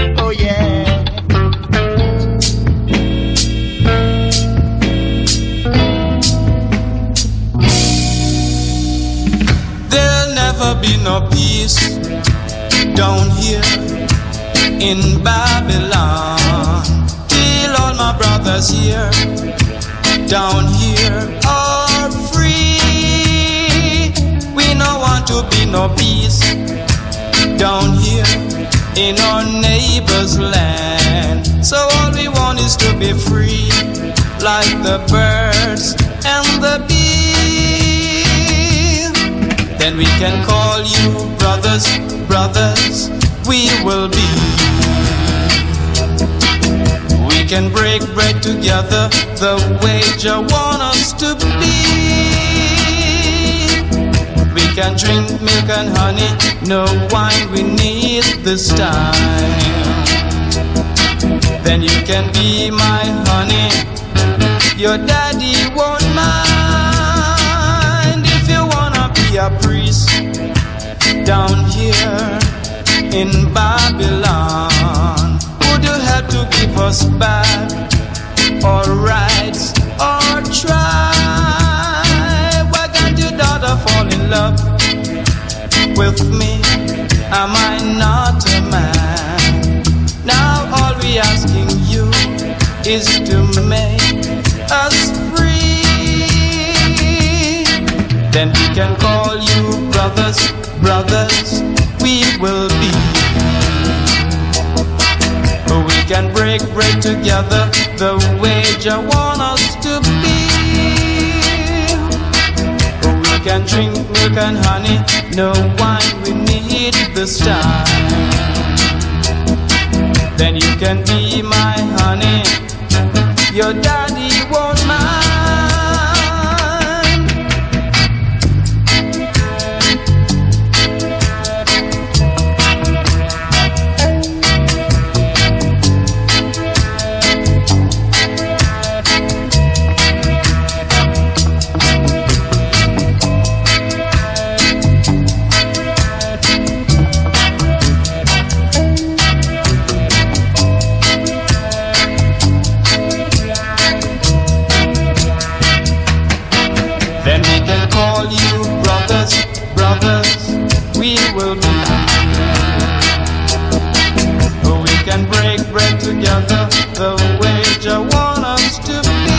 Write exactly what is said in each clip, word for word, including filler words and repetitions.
Oh yeah. There'll never be no peace down here in Babylon till all my brothers here down here are free. We no want to be no peace down here in our neighbor's land. So all we want is to be free, like the birds and the bees. Then we can call you brothers, brothers, we will be. We can break bread together the way Jah want us to be. We can drink milk and honey, no wine we need this time. Then you can be my honey, your daddy won't mind. If you wanna be a priest down here in Babylon, would you help to give us back our rights or try? Why can't your daughter fall in love with me? Am I not a man? Now all we asking you is to make us free. Then we can call you brothers, brothers, we will be. We can break bread together the way Jah want us to be. We can drink milk and honey, no wine we need this time. Then you can be my honey, your daddy won't mind. Then we can call you brothers, brothers, we will be. We can break bread together the way Jah want us to be.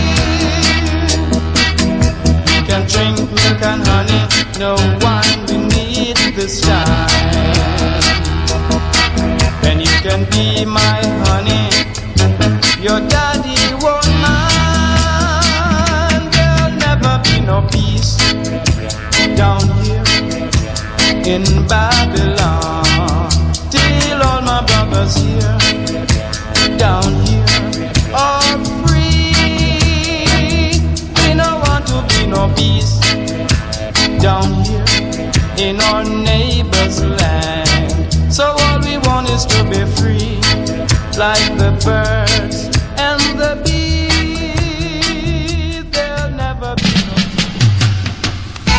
We can drink milk and honey, no wine we need this time. Then you can be my honey, your daddy won't mind. There'll never be no peace down here in Babylon till all my brothers here down here are free. We don't want to be no peace down here in our neighbor's land. So all we want is to be free, like the birds